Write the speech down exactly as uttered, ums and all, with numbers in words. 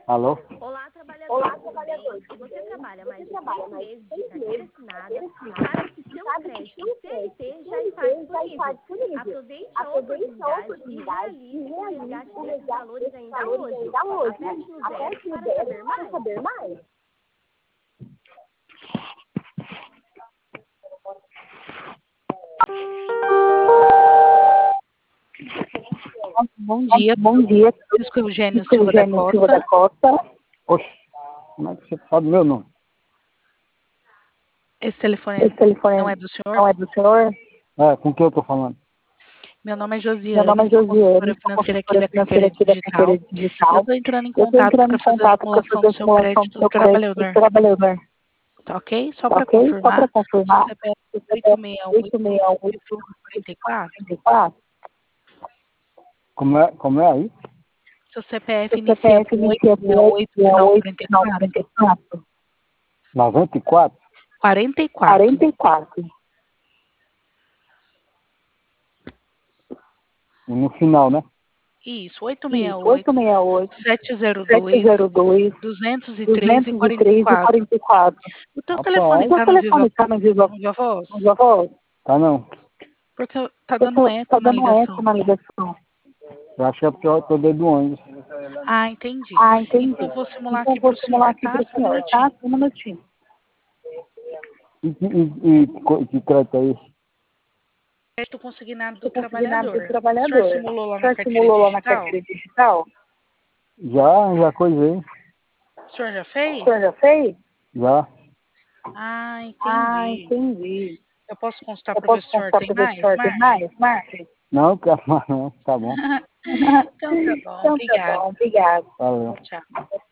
Alô? Olá, trabalhador, tudo bem? Se você trabalha mais de seis meses de carteira assinada, saiba que seu crédito C L T já está disponível. Aproveite a oportunidade e realize o resgate desses valores ainda hoje. Aperte no zero para saber mais. Bom dia. Bom dia. Francisco Eugênio Francisco Silva da Eugênio Silva da Costa. Costa. Oxe, como é que você sabe meu nome? Esse telefone Esse telefone não é do senhor? não é do senhor? É, com quem eu tô falando? Meu nome é Meu Josiane, nome é sou Josiane, consultora sou financeira aqui da financeira carteira aqui da digital. carteira Eu digital. estou entrando em Eu estou contato entrando para em fazer a contato para simulação fazer do a seu simulação do crédito do seu crédito do trabalhador. trabalhador. Tá ok? Só Tá para ok? Só para confirmar, seu confirmar, C P F você é oito seis oito oito, seis oito, quarenta e quatro. quarenta e quatro. Como é, como é aí? Seu C P F Seu inicia C P F com inicia com oito seis oito, final oito quarenta e final quatro. quarenta e quatro. noventa e quatro? quarenta e quatro. quarenta e quatro. E no final, né? Isso, oito seis Isso, oito, oito seis oito, sete zero sete dois, zero dois, duzentos e três e duzentos e quarenta e três e quatro. quarenta e quatro. O teu Rapaz, telefone o seu está no Viva, telefone está no Viva, no Viva Voz? no Viva Voz? Tá não. Porque tá Porque dando tá eco na dando eco ligação. na ligação. Eu acho que é porque eu tô dentro do ônibus. Ah, entendi. Ah, entendi. Então, eu vou simular Então aqui eu vou para o simular senhor, aqui tá? para o Só um senhor, tá? minutinho. Um minutinho. E, que- e, e co- que crédito é esse? Crédito consignado do Estou consignado do trabalhador. O senhor trabalhador. simulou lá O na senhor carteira simulou lá na digital? carteira digital? Já, já coisei. O senhor já O fez? senhor já fez? Já. Ah, Ah, entendi. entendi. Eu posso consultar Eu para ver posso se o senhor contar tem para ver se o mais senhor tem margem? mais, Márcia? Não, quero mais não. Tá bom. Então tá bom, Então tá obrigada. bom, obrigada. Tchau, Valeu. tchau.